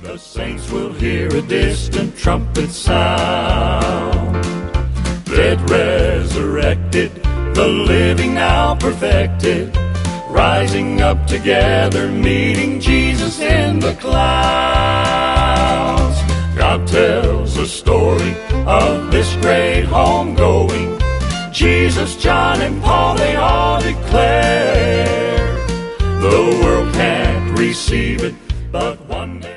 The saints will hear a distant trumpet sound. Dead resurrected, the living now perfected, rising up together, meeting Jesus in the clouds. God tells a story of this great homegoing. Jesus, John, and Paul, they all declare the world can't receive it, but one day